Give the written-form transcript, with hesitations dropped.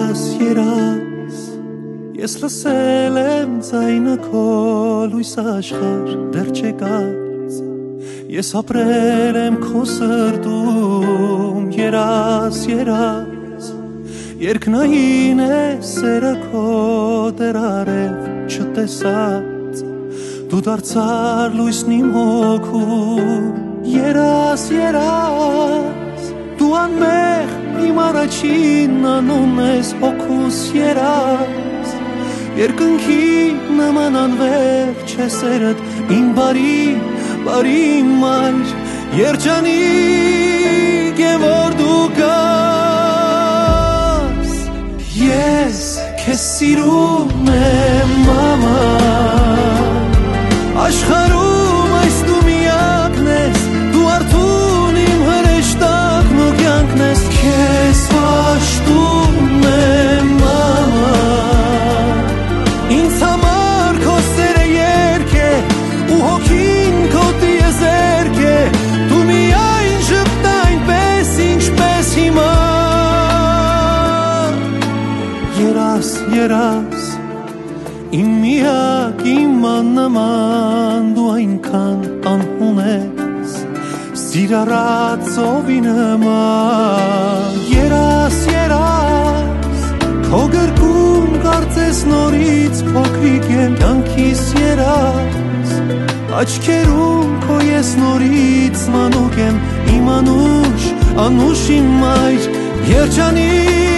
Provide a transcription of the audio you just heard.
երաս Ես լսել եմ ձայնը քո լույս աշխարհ դեռ չեկած Ես ապրել եմ քո սրտում երաս Երկնային է սերը քո դեռ արև չտեսած Դու դարձար լույսն իմ հոգում երաս Դու անմեղ իմ առաջին անուն ես հոգուս երաս Երկնքի նման անվերջ է սերդ իմ բարի մայր Երջանիկ է որ դու կաս Ես քեզ սիրում եմ մաման Աշխարհում այս դու միակն ես Դու արթուն իմ հրեշտակն ու կյանքն ես Քեզ պաշտում եմ մաման Ինձ համար քո սերը երգ է ու հոգին քո տիեզերք է Դու միայն ժպտա այնպես ինչպես հիմա Երաս Իմ միակ իմ աննման դու այնքան անհուն ես Սիրառած ծովի նման Երաս Քո գրկում կարծես նորից փոքրիկ եմ կյանքիս երաս Աչքերում քո ես նորից մանուկ եմ Իմ անուշ իմ մայր Երջանիկ